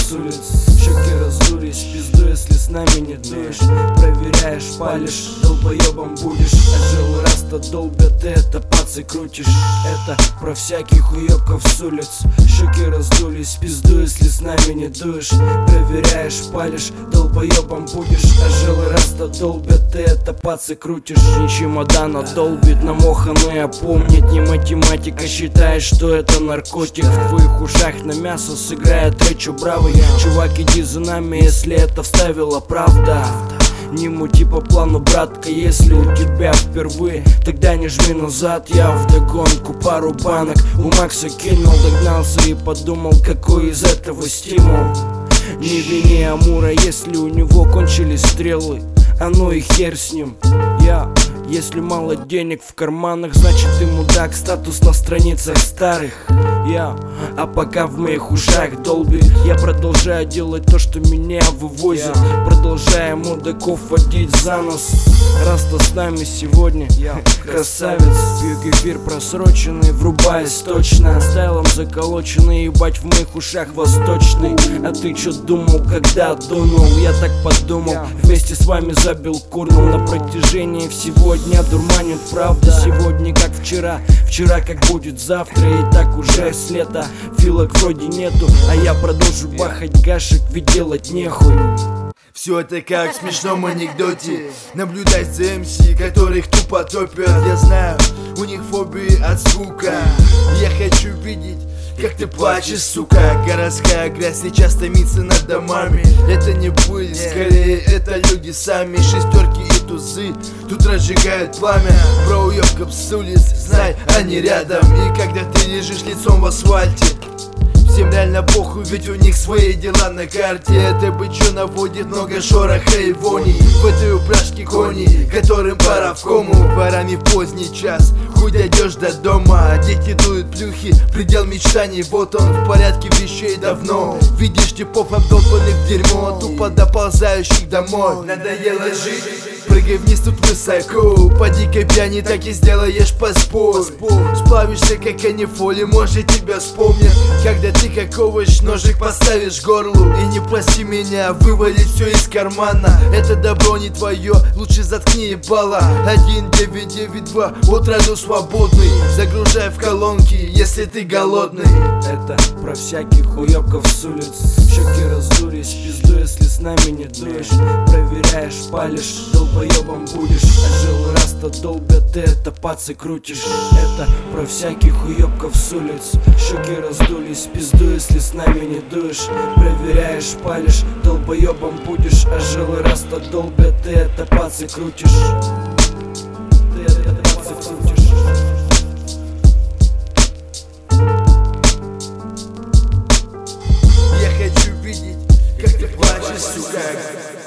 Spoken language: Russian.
с улиц. Щеки раздулись, пизду, если с нами не дуешь. Проверяешь, палишь, долбоебом будешь. А жил раз-то долбят, ты это пацы крутишь. Это про всяких уебков с улиц. Щеки раздулись, пизду, если с нами не дуешь. Проверяешь, палишь, долбоебом будешь. А жил раз-то долбят, ты это пацы крутишь. Не чемодана долбит, намоханные помнит. Не математика, считаешь, что это наркотик. В твоих ушах на мясо сыграет речью бравый. Чувак, иди за нами, если это вставила правда. Не мути по плану, братка, если у тебя впервые, тогда не жми назад. Я вдогонку пару банок у Макса кинул, догнался и подумал, какой из этого стимул. Не вини Амура, если у него кончились стрелы, а ну и хер с ним. Если мало денег в карманах, значит ты мудак, статус на страницах старых. А пока в моих ушах долбит, я продолжаю делать то, что меня вывозит. Продолжаю мудаков водить за нос. Раз-то с нами сегодня красавец. Пью кефир просроченный, врубаясь точно. Стайлом заколоченный, ебать в моих ушах восточный. А ты чё думал, когда дунул? Я так подумал, вместе с вами забил курнул. На протяжении всего дня дурманит правда. Сегодня как вчера, вчера как будет завтра. И так уже с лета, филок вроде нету. А я продолжу бахать гашек, ведь делать нехуй. Все это как в смешном анекдоте. Наблюдать за МС, которых тупо топят. Я знаю, у них фобии от звука. Я хочу видеть, как ты плачешь, сука. Городская грязь сейчас томится над домами. Это не пыль, скорее это люди сами. Шестерки и тузы тут разжигают пламя. Про уёбков с улиц, знай, они рядом. И когда ты лежишь лицом в асфальте, всем реально похуй, ведь у них свои дела на карте. Это бычо наводит много шороха и вони. В этой упряжке кони, которым пора в кому. Пора не в поздний час, хуй дойдешь до дома. Дети дуют плюхи, предел мечтаний. Вот он в порядке вещей давно. Видишь типов обдолбанных в дерьмо, тупо доползающих домой. Надоело жить, прыгай вниз, тут высоко. По дикой пьяни так и сделаешь поспор. Сплавишься как анифоли, может тебя вспомнят, когда ты как овощ ножик поставишь горлу. И не проси меня вывалить все из кармана. Это добро не твое, лучше заткни ебало. 1992, отраду свободный. Загружай в колонки, если ты голодный. Это про всяких уёбков с улиц. Щеки раздулись, пизду, если с нами не дуешь. Проверяешь, палишь, долбоебом будешь. А жил раз-то долбят, ты это пацы крутишь. Это про всяких уёбков с улиц. Щеки раздулись, пизду, если с нами не дуешь. Проверяешь, палишь, долбоебом будешь. А жил раз-то долбят, ты это пацы крутишь. Ты это пацы крутишь. Я хочу видеть, как ты плачешь, сука.